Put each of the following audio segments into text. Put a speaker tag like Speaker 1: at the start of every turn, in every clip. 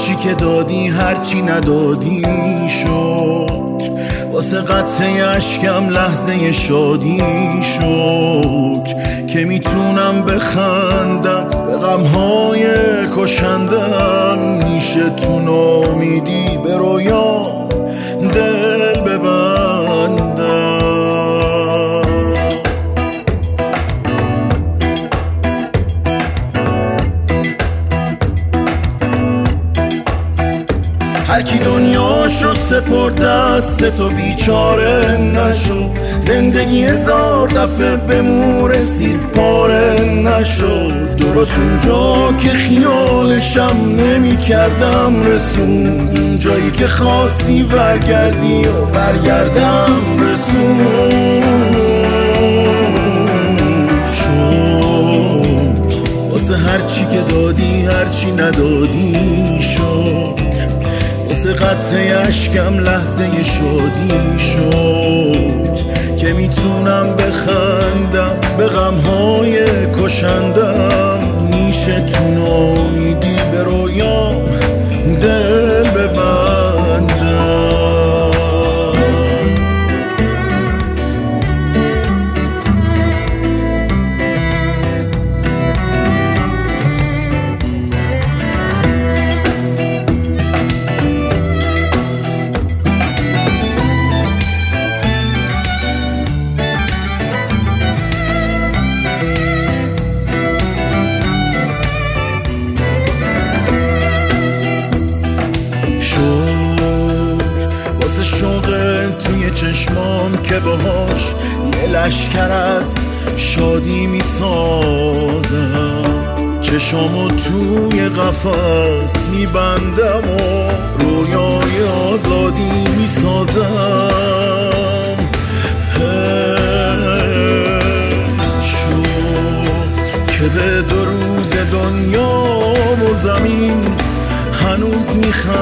Speaker 1: هرچی که دادی هرچی ندادی شکر، واسه قطره اشکم لحظه شادی شکر، که میتونم بخندم به غمهای کشندم، میشه تو نامیدی به رویا دل ببندم. هر کی دنیاشو سپرد دست تو بیچاره نشو، زندگی هزار دفعه به مو رسید پاره نشد، درست اونجا که خیالشم نمی کردم رسون، اون جایی که خواستی برگردی و برگردم رسون. شد واسه هرچی که دادی هرچی ندادی شد، واسه قطره اشکم لحظه شادی شد، که میتونم بخندم به غمهای کشندم، میشه تو نامیدی به رویا دل ببندم. واسه شوق توی چشمام که باهاش یه لشکر از شادی میسازم، چشامو توی قفس میبندم و رویای آزادی میسازم. شد که به دو روز دنیا و زمین هنوز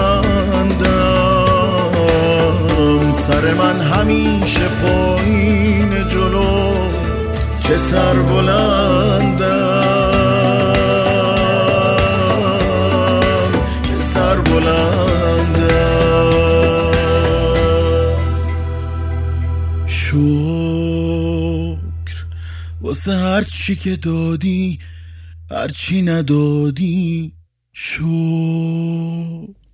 Speaker 1: میخندم، سر من همیشه پایین جلو که سر بلندم، که سر بلندم. شکر واسه هرچی که دادی هرچی ندادی شکر.